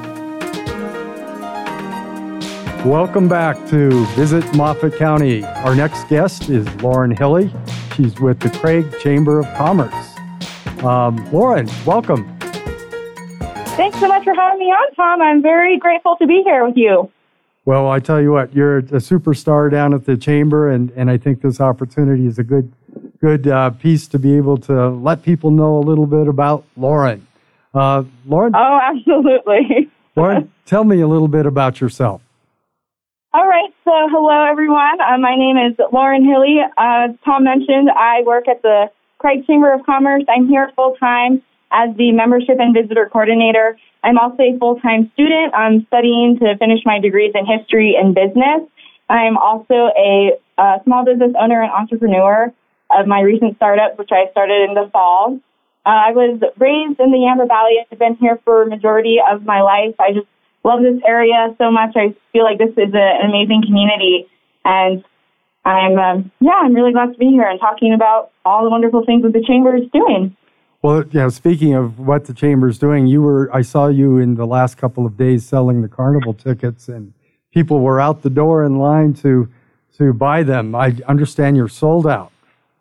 Welcome back to Visit Moffat County. Our next guest is Lauren Hilly. She's with the Craig Chamber of Commerce. Um, Lauren, welcome. Thanks so much for having me on, Tom. I'm very grateful to be here with you. Well, I tell you what, you're a superstar down at the Chamber, and, and I think this opportunity is a good good uh, piece to be able to let people know a little bit about Lauren. Uh, Lauren? Oh, absolutely. Lauren, tell me a little bit about yourself. All right, so hello, everyone. Uh, my name is Lauren Hilly. Uh, as Tom mentioned, I work at the Craig Chamber of Commerce. I'm here full-time as the Membership and Visitor Coordinator. I'm also a full-time student. I'm studying to finish my degrees in history and business. I'm also a, a small business owner and entrepreneur of my recent startup, which I started in the fall. Uh, I was raised in the Yampa Valley. I've been here for a majority of my life. I just love this area so much. I feel like this is a, an amazing community. And I'm, um, yeah, I'm really glad to be here and talking about all the wonderful things that the Chamber is doing. Well, you know, speaking of what the Chamber's doing, you were I saw you in the last couple of days selling the carnival tickets, and people were out the door in line to to buy them. I understand you're sold out.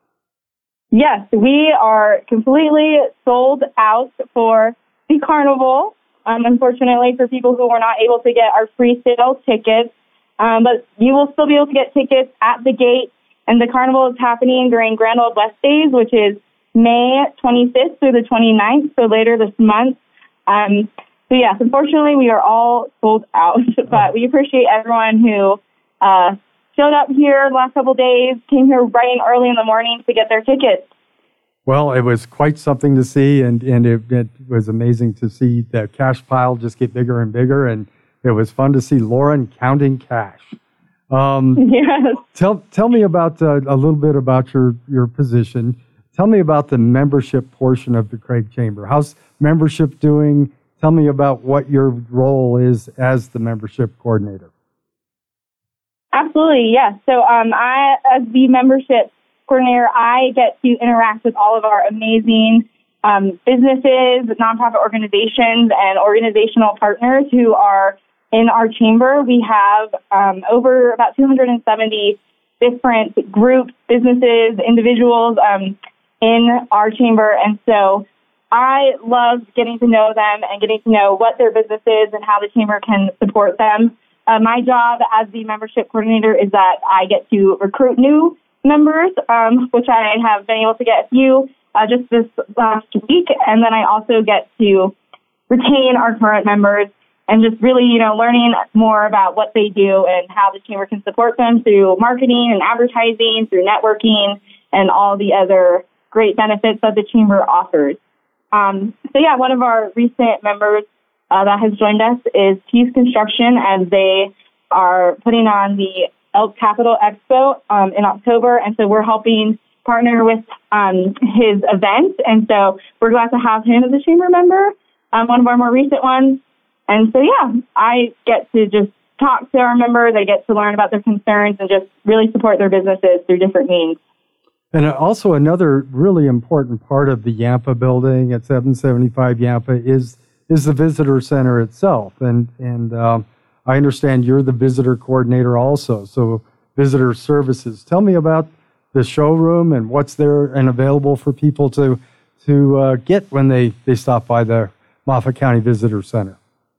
Yes, we are completely sold out for the carnival. Um, unfortunately, for people who were not able to get our free sale tickets, um, but you will still be able to get tickets at the gate. And the carnival is happening during Grand Old West Days, which is May twenty-fifth through the twenty-ninth, so later this month. Um, so yes, unfortunately, we are all sold out, but we appreciate everyone who uh, showed up here the last couple of days, came here bright and early in the morning to get their tickets. Well, it was quite something to see, and, and it, it was amazing to see the cash pile just get bigger and bigger, and it was fun to see Lauren counting cash. Um, yes. Tell tell me about uh, a little bit about your, your position. Tell me about the membership portion of the Craig Chamber. How's membership doing? Tell me about what your role is as the membership coordinator. Absolutely, yes. So um, I, as the membership coordinator, I get to interact with all of our amazing um, businesses, nonprofit organizations, and organizational partners who are in our chamber. We have um, over about two hundred seventy different groups, businesses, individuals, um, in our chamber. And so I love getting to know them and getting to know what their business is and how the chamber can support them. Uh, my job as the membership coordinator is that I get to recruit new members, um, which I have been able to get a few uh, just this last week. And then I also get to retain our current members and just really, you know, learning more about what they do and how the chamber can support them through marketing and advertising, through networking, and all the other great benefits that the chamber offers. Um, so, yeah, one of our recent members uh, that has joined us is Peace Construction, and they are putting on the Elk Capital Expo um, in October, and so we're helping partner with um, his event, and so we're glad to have him as a chamber member, um, one of our more recent ones. And so, yeah, I get to just talk to our members. I get to learn about their concerns and just really support their businesses through different means. And also another really important part of the Yampa building at seven seventy-five Yampa is is the visitor center itself. And and um, I understand you're the visitor coordinator also, so visitor services. Tell me about the showroom and what's there and available for people to to uh, get when they, they stop by the Moffat County Visitor Center.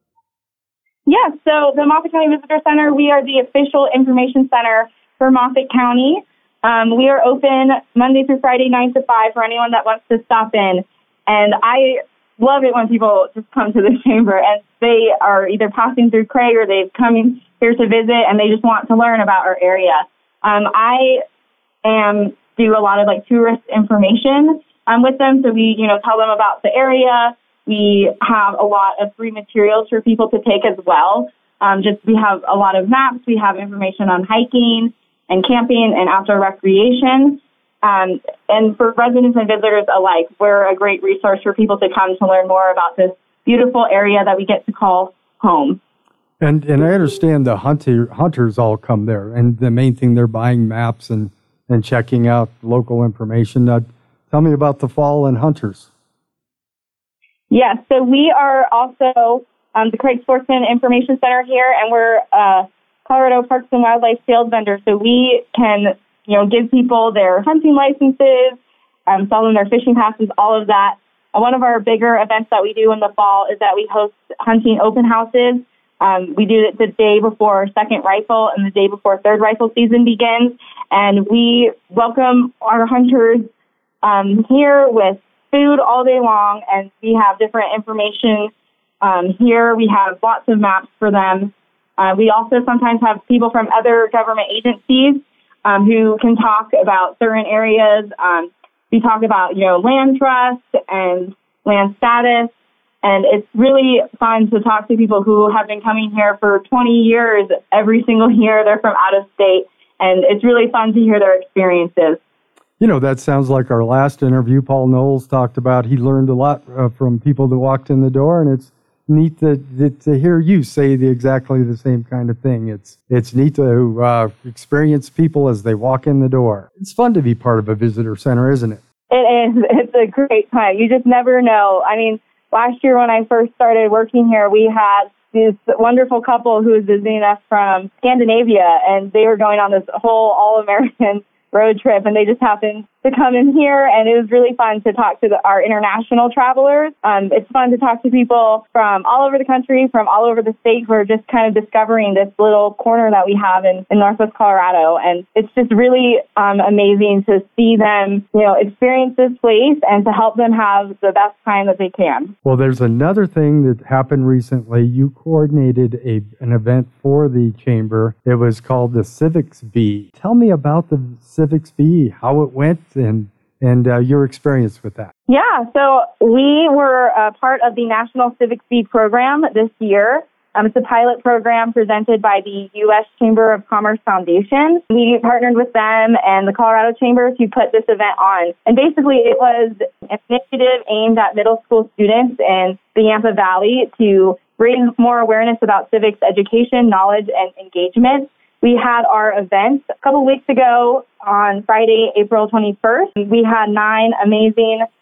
Yeah, so the Moffat County Visitor Center, we are the official information center for Moffat County. Um, we are open Monday through Friday, nine to five, for anyone that wants to stop in. And I love it when people just come to the chamber and they are either passing through Craig or they've come in here to visit and they just want to learn about our area. Um, I am do a lot of like tourist information um, with them. So we, you know, tell them about the area. We have a lot of free materials for people to take as well. Um, just we have a lot of maps. We have information on hiking and camping and outdoor recreation. Um, and for residents and visitors alike, we're a great resource for people to come to learn more about this beautiful area that we get to call home. And and I understand the hunter, hunters all come there, and the main thing, they're buying maps and, and checking out local information. Uh, tell me about the Fall and Hunters. Yes, so we are also um, the Craig Sportsman Information Center here, and we're uh, Colorado Parks and Wildlife sales vendor, so we can, you know, give people their hunting licenses, um, sell them their fishing passes, all of that. And one of our bigger events that we do in the fall is that we host hunting open houses. Um, we do it the day before second rifle and the day before third rifle season begins, and we welcome our hunters um, here with food all day long, and we have different information um, here. We have lots of maps for them. Uh, we also sometimes have people from other government agencies um, who can talk about certain areas. Um, we talk about, you know, land trust and land status, and it's really fun to talk to people who have been coming here for twenty years. Every single year they're from out of state, and it's really fun to hear their experiences. You know, that sounds like our last interview. Paul Knowles talked about he learned a lot uh, from people that walked in the door, and it's neat to, to hear you say the exactly the same kind of thing. It's it's neat to uh, experience people as they walk in the door. It's fun to be part of a visitor center, isn't it? It is. It's a great time. You just never know. I mean, last year when I first started working here, we had this wonderful couple who was visiting us from Scandinavia, and they were going on this whole all-American road trip, and they just happened to come in here, and it was really fun to talk to the, our international travelers. Um, it's fun to talk to people from all over the country, from all over the state, who are just kind of discovering this little corner that we have in, in Northwest Colorado, and it's just really um, amazing to see them, you know, experience this place and to help them have the best time that they can. Well, there's another thing that happened recently. You coordinated a an event for the chamber. It was called the Civics Bee. Tell me about the Civics Bee, how it went, and and uh, your experience with that. Yeah, so we were a part of the National Civics Bee program this year. Um, it's a pilot program presented by the U S Chamber of Commerce Foundation. We partnered with them and the Colorado Chamber to put this event on. And basically it was an initiative aimed at middle school students in the Yampa Valley to raise more awareness about civics education, knowledge, and engagement. We had our event a couple weeks ago on Friday, April twenty-first. We had nine amazing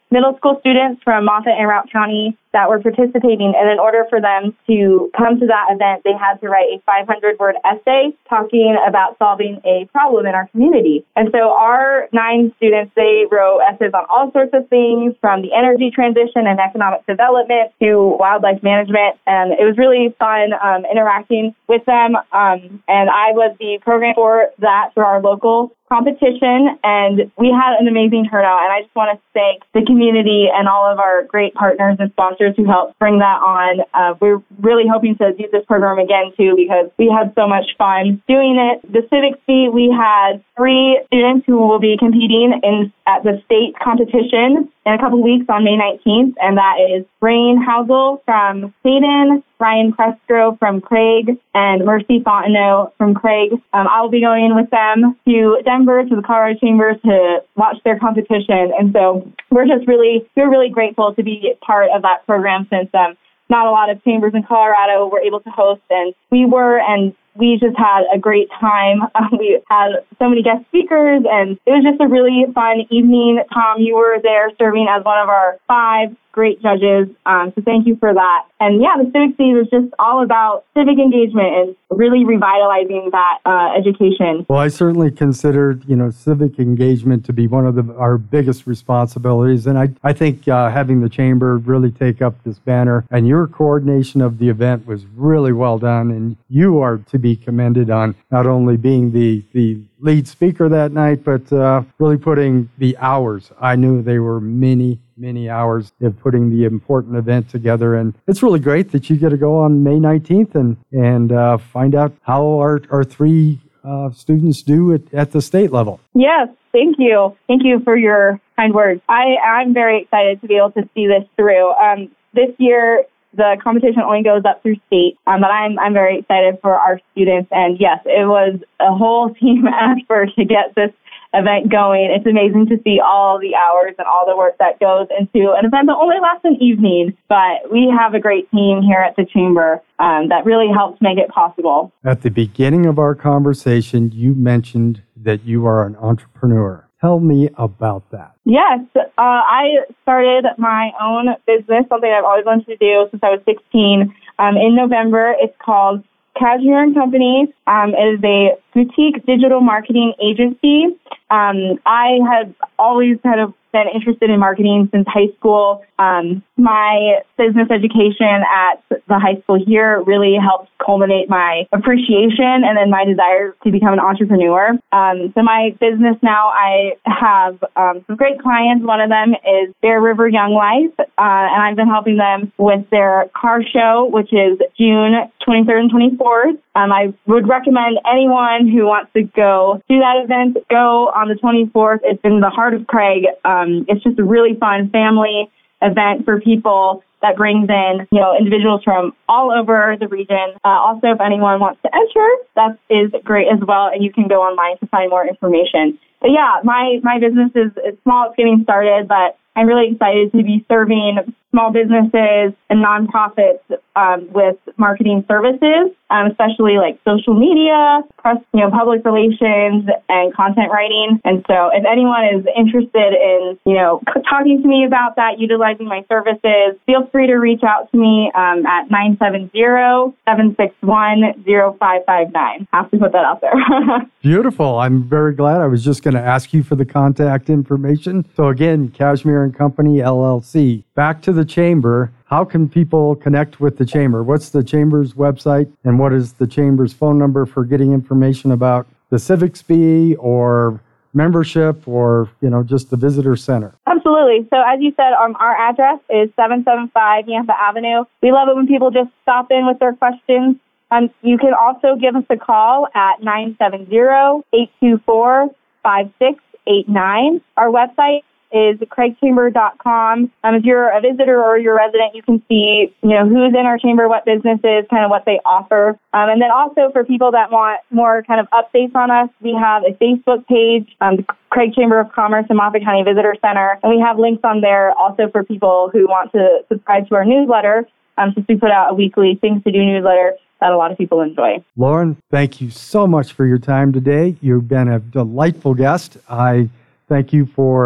middle school students from Moffat and Routt County that were participating, and in order for them to come to that event, they had to write a five hundred word essay talking about solving a problem in our community. And so our nine students, they wrote essays on all sorts of things, from the energy transition and economic development to wildlife management, and it was really fun um, interacting with them, um, and I was the program for that for our local competition, and we had an amazing turnout, and I just want to thank the community and all of our great partners and sponsors who helped bring that on. Uh, we're really hoping to do this program again, too, because we had so much fun doing it. The Civics Bee, we had three students who will be competing in at the state competition in a couple weeks on May nineteenth, and that is Rain Housel from Hayden, Ryan Cresco from Craig, and Mercy Fontenot from Craig. Um, I'll be going with them to Denver, to the Colorado Chamber, to watch their competition. And so we're just really, we're really grateful to be part of that program, since um, not a lot of chambers in Colorado were able to host, and we were, and we just had a great time. Um, we had so many guest speakers, and it was just a really fun evening. Tom, you were there serving as one of our five great judges, um, so thank you for that. And yeah, the Civics Bee was just all about civic engagement and really revitalizing that uh, education. Well, I certainly considered, you know, civic engagement to be one of the, our biggest responsibilities, and I, I think uh, having the Chamber really take up this banner, and your coordination of the event was really well done, and you are to be commended on not only being the, the lead speaker that night, but uh, really putting the hours. I knew they were many, many hours of putting the important event together. And it's really great that you get to go on May nineteenth and, and uh, find out how our, our three uh, students do at, at the state level. Yes, thank you. Thank you for your kind words. I, I'm very excited to be able to see this through. Um, this year, the competition only goes up through state, um, but I'm I'm very excited for our students. And yes, it was a whole team effort to get this event going. It's amazing to see all the hours and all the work that goes into an event that only lasts an evening. But we have a great team here at the Chamber um, that really helps make it possible. At the beginning of our conversation, you mentioned that you are an entrepreneur. Tell me about that. Yes, uh, I started my own business, something I've always wanted to do since I was sixteen. Um, in November, it's called Cashmere and Company. Um, it is a boutique digital marketing agency. Um, I had always kind of been interested in marketing since high school. Um, my business education at the high school here really helped culminate my appreciation and then my desire to become an entrepreneur. Um, so my business now, I have um, some great clients. One of them is Bear River Young Life, uh, and I've been helping them with their car show, which is June twenty-third and twenty-fourth. Um, I would recommend anyone who wants to go to that event, go on the twenty-fourth. It's in the heart of Craig. Um, it's just a really fun family event for people that brings in, you know, individuals from all over the region. Uh, also, if anyone wants to enter, that is great as well, and you can go online to find more information. But yeah, my, my business is, is small. It's getting started, but I'm really excited to be serving small businesses and nonprofits um, with marketing services, um, especially like social media, press, you know, public relations, and content writing. And so, if anyone is interested in, you know, talking to me about that, utilizing my services, feel free to reach out to me um, at nine seven zero, seven six one, zero five five nine. I have to put that out there. Beautiful. I'm very glad. I was just going to ask you for the contact information. So again, Cashmere and Company, L L C. Back to the Chamber. How can people connect with the Chamber? What's the Chamber's website, and what is the Chamber's phone number for getting information about the Civics Bee or membership or, you know, just the visitor center? Absolutely. So as you said, um, our address is seven seven five Yampa Avenue. We love it when people just stop in with their questions. Um, you can also give us a call at nine seven zero, eight two four, five six eight nine. Our website is craig chamber dot com. Um, if you're a visitor or you're a resident, you can see, you know, who's in our chamber, what businesses, kind of what they offer. Um, and then also for people that want more kind of updates on us, we have a Facebook page, um, the Craig Chamber of Commerce and Moffat County Visitor Center. And we have links on there also for people who want to subscribe to our newsletter, um, since we put out a weekly Things to Do newsletter that a lot of people enjoy. Lauren, thank you so much for your time today. You've been a delightful guest. I thank you for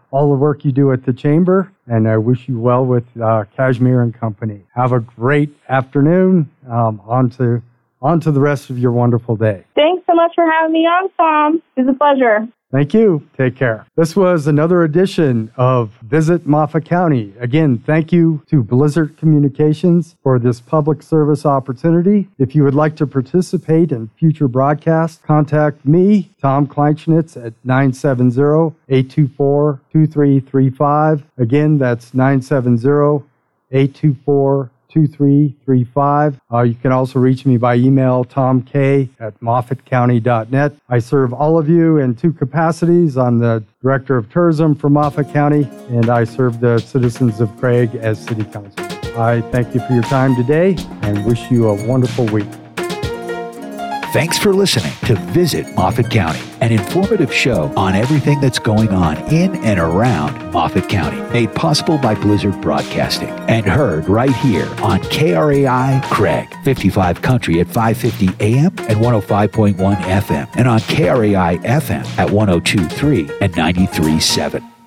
all the work you do at the Chamber, and I wish you well with uh, Cashmere and Company. Have a great afternoon. Um, on to, on to the rest of your wonderful day. Thanks so much for having me on, Tom. It was a pleasure. Thank you. Take care. This was another edition of Visit Moffat County. Again, thank you to Blizzard Communications for this public service opportunity. If you would like to participate in future broadcasts, contact me, Tom Kleinschnitz, at nine seven zero, eight two four, two three three five. Again, that's nine seven zero, eight two four, two three three five. Uh, you can also reach me by email, tomk at moffat county dot net. I serve all of you in two capacities. I'm the Director of Tourism for Moffat County, and I serve the citizens of Craig as City Council. I thank you for your time today and wish you a wonderful week. Thanks for listening to Visit Moffat County, an informative show on everything that's going on in and around Moffat County, made possible by Blizzard Broadcasting and heard right here on K R A I Craig, fifty-five Country at five fifty A M and one oh five point one F M, and on K R A I F M at one oh two point three and ninety-three point seven.